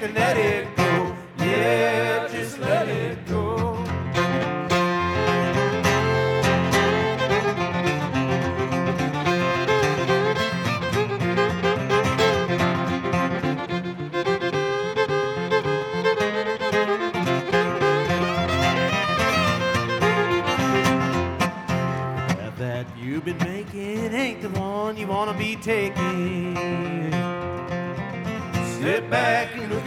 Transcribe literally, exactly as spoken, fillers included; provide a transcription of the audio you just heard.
and let it go. Yeah, just let it go. That you've been making ain't the one you wanna be taking. Sit back and look